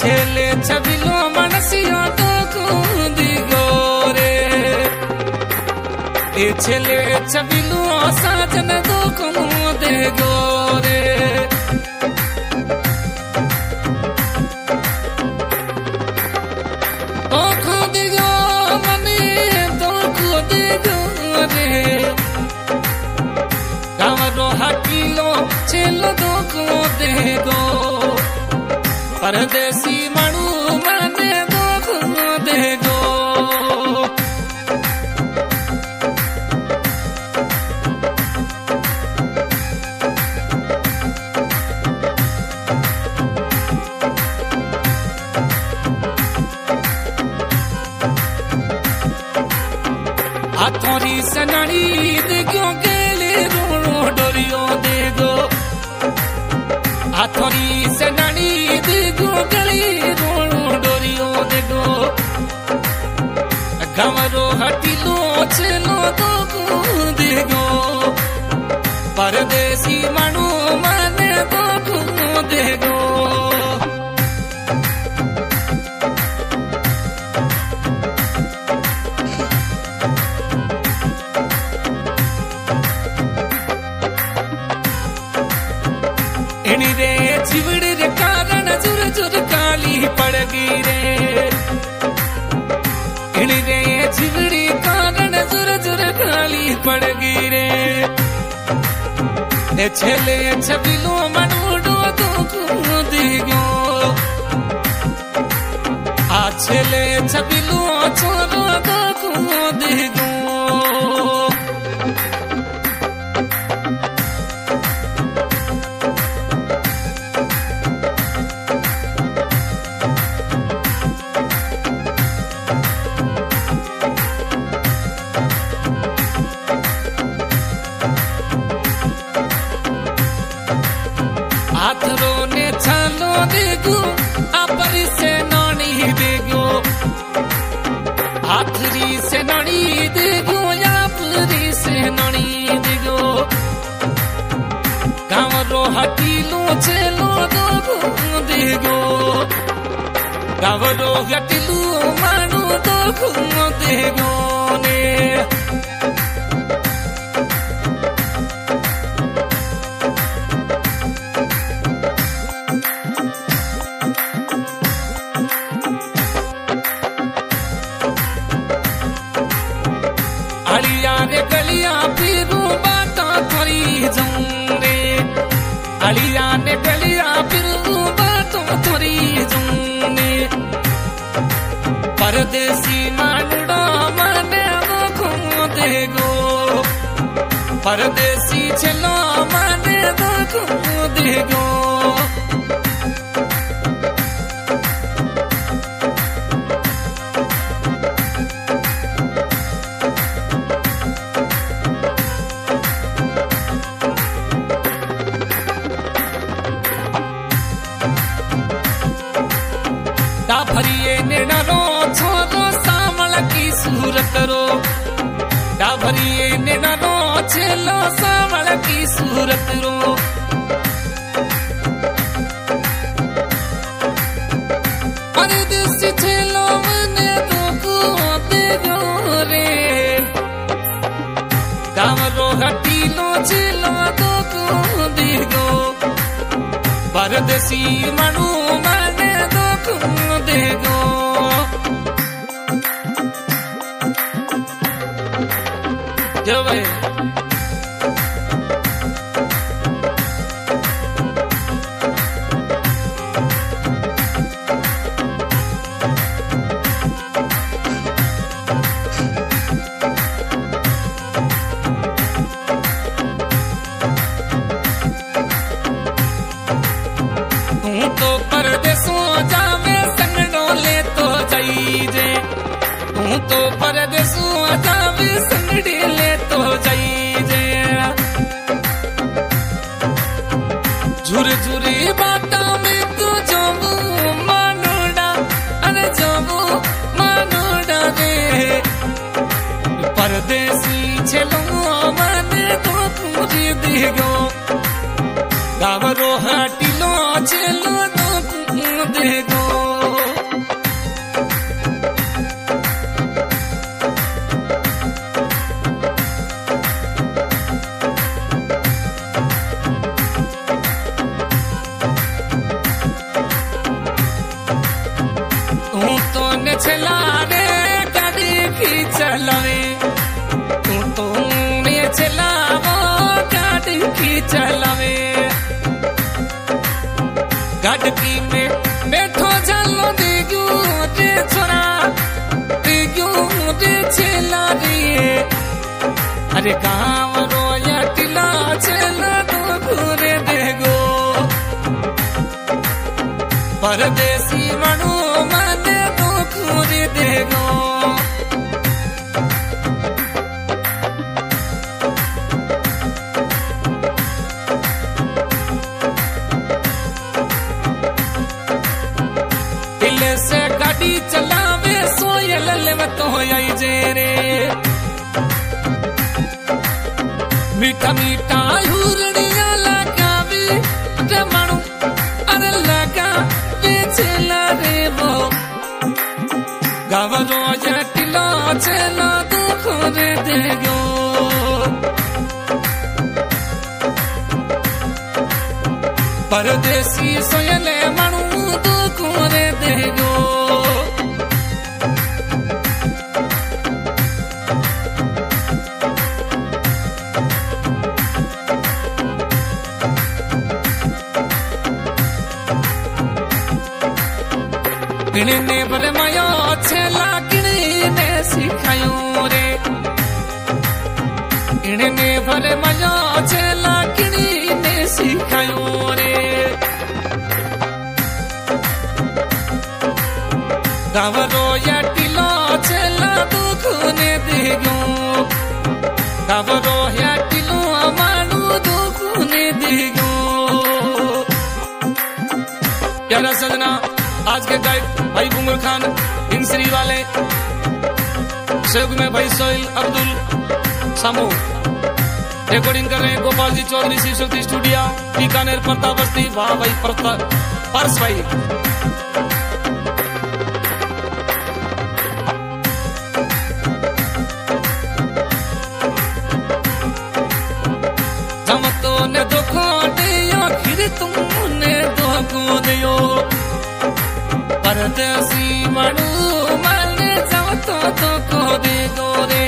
छेले छबिलो मनसियो तो कूदी गोरे ए छेले छबिलो साजन तो कूदे गोरे ओ कूदी गो मनी तो कूदी गोरे गावरो हकीलो छेलो तो कूदे गो परदेसी मणु मने दो देगो हाथोरी सनाड़ी देगो गेले रो डोरियो देगो हाथोरी सनाड़ी देगो गली रो डोरियो देगो गवरो हटिलो छेलो तो देगो परदेसी मनु मने तो देगो इनी रे चिवड़ रे कारण जुर जुर काली पड़ गई रे इनी रे चिवड़ी कारण जुर जुर काली पड़ गई रे ए छेले छबिलो मनुडो तो कूदी गो आ छेले छबिलो छोरो तो कूदी गो हाथरों ने छालो देगो आपरी से नानी देगो हाथरी से नानी देगो आपरी से नानी देगो गावरो हटीलो छेलो दो देगो गावरो हटीलो मानो दो देगो ने अलिया रे गलिया फिरू बाता थोरी जंगे अलिया ने गलिया फिरू बाता थोरी जंगे परदेसी मानुडा मने दो देगो परदेसी छलो मने दो देगो डाभरिए नेड़ो छोरो सामल की सूरत रो डाभरिए नेड़ो छेलो सामल की सूरत रो परदेसी छेलो मने तो कूदे गो रे गावरो हटीलो छेलो तो कूदे गो परदेसी मनु मने तो देगो जो भाई तू तो परदेसों जावे संगड़ो ले तो जाइजे तू तो परदेसों जावे संगड़ी ले तो जाइजे झुर झुरी बाटा में तू जोबू मानुडा अरे जोबू मानुडा रे परदेसी छेलो मने तो पूरी देगो गावरो हटिलो छेलो तो देगो तू तो न चला रे गाड़ी की चलावे तू तो ने चलावो गाड़ी की चलावे गाड़ी में बैठो चलो देगू रे छोरा देगू रे चला रे अरे गाँव रोया टिला चला तो घूरे देगो परदेसी मनु मन तो घूरे देगो से गाड़ी चलावे सोयल लेव तो आई जेरे मीठा मीठा हुरनिया लगावे रमणु अरे लगा बेचला रे वो गावरो जटिलो चलो दुख रे देगो परदेसी सोयले मणु दुख रे देगो किने पर मयो छेला किने सिखायो रे किने पर मयो छेला किने सिखायो रे गावरो या टिलो छेला दुख ने देगो गावरो या टिलो मानु दुख ने देगो प्यारा सजना आज के गायक भाई बुंगल खान इंसरी वाले सहयोग में भाई सोहेल अब्दुल सामू रिकॉर्डिंग कर रहे हैं गोपाल जी चौधरी शिव शक्ति स्टूडियो बीकानेर प्रताप बस्ती वाह भाई पर्स भाई जम तो ने दुखो दियो फिर तुमने दुखो दियो परदेसी मनु मन जब तो को दे गोरे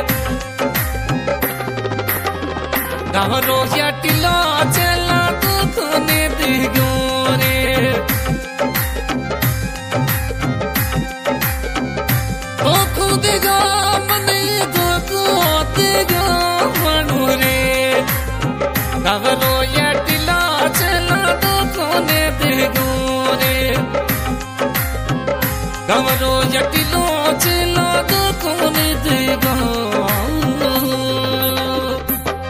गावरो या टिलो चला तो कोने दे गोरे तो खुद गो मने तो को दे गो मनु रे गावरो या टिलो चला तो कोने दे गोरे गावरो जटिलो चलो तो कोने देगो।